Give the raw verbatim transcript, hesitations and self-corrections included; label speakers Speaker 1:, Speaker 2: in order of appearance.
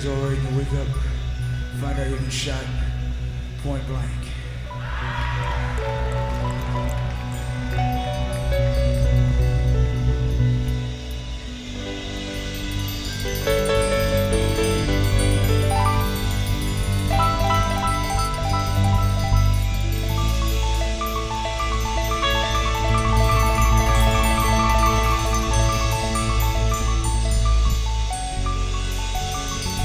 Speaker 1: seconds already and you wake up, find out you've been shot point blank.